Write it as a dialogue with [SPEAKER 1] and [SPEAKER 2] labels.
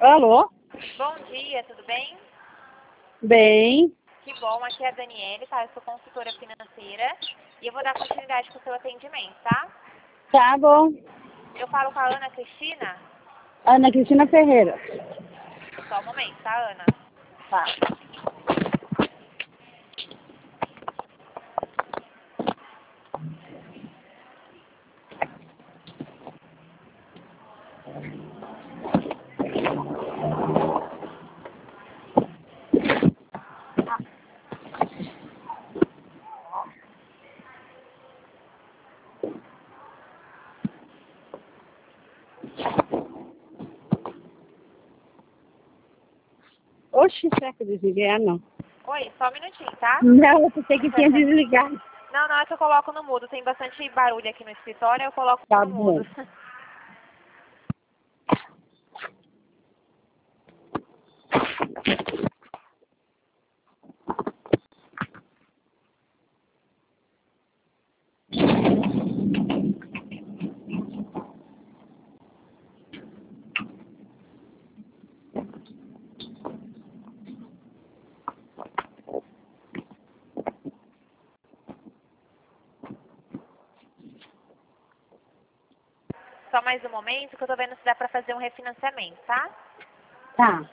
[SPEAKER 1] Alô?
[SPEAKER 2] Bom dia, tudo bem?
[SPEAKER 1] Bem.
[SPEAKER 2] Que bom, aqui é a Daniele, tá? Eu sou consultora financeira e eu vou dar continuidade com o seu atendimento, tá?
[SPEAKER 1] Tá bom.
[SPEAKER 2] Eu falo com a Ana Cristina?
[SPEAKER 1] Ana Cristina Ferreira.
[SPEAKER 2] Só um momento, tá, Ana?
[SPEAKER 1] Tá. Oxi, será que eu desliguei? Ah, não.
[SPEAKER 2] Oi, só um minutinho, tá?
[SPEAKER 1] Não, eu pensei que tinha desligado.
[SPEAKER 2] Não, é que eu coloco no mudo. Tem bastante barulho aqui no escritório, eu coloco
[SPEAKER 1] Tá
[SPEAKER 2] no
[SPEAKER 1] bom.
[SPEAKER 2] mudo. Só mais um momento que eu tô vendo se dá pra fazer um refinanciamento, tá?
[SPEAKER 1] Tá.